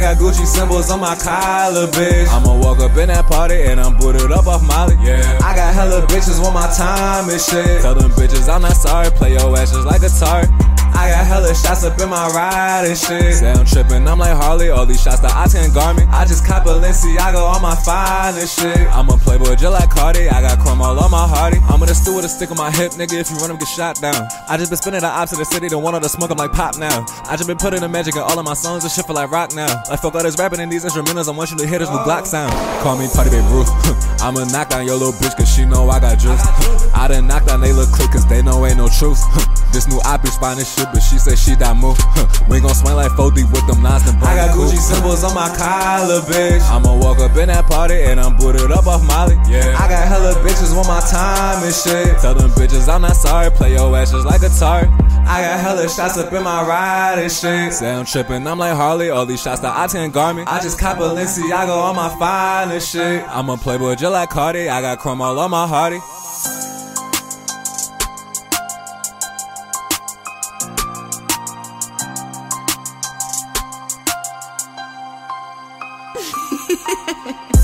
got Gucci symbols on my collar, bitch. I'ma walk up in that party and I'm booted up off Molly. Yeah, I got hella bitches want my time and shit. Tell them bitches I'm not sorry, play your ass just like a tart. I got hella shots up in my ride and shit. Say I'm trippin', I'm like Harley, all these shots that I can guard me. I just cop Balenciaga on my fine and shit. I'm a playboy just like Cardi, I got chrome all on my hardy. I'm in the stew with a stick on my hip, nigga, if you run him, get shot down. I just been spinning the ops of the city, don't want all the smoke, I'm like pop now. I just been putting the magic in all of my songs, this shit feel like rock now. Like fuck all this rapping in these instrumentals, I want you to hear this new Glock sound. Call me Party Babe Ruth, I'ma knock down your little bitch cause she know I got juice. I done knocked down they little clique cause they know ain't no truth. This new op is fine as shit, but she said she that move. We gon' swing like 4D with them lines and I got Gucci symbols on my collar, bitch. I'ma walk up in that party and I'm booted up off Molly. Yeah, I got hella bitches want my time and shit. Tell them bitches I'm not sorry, play your ass just like a tart. I got hella shots up in my ride and shit. Say I'm trippin', I'm like Harley, all these shots that I can guard me. I just cop Balenciaga on my fine and shit. I'm a playboy just like Cardi, I got chrome all on my hardy. Hehehehe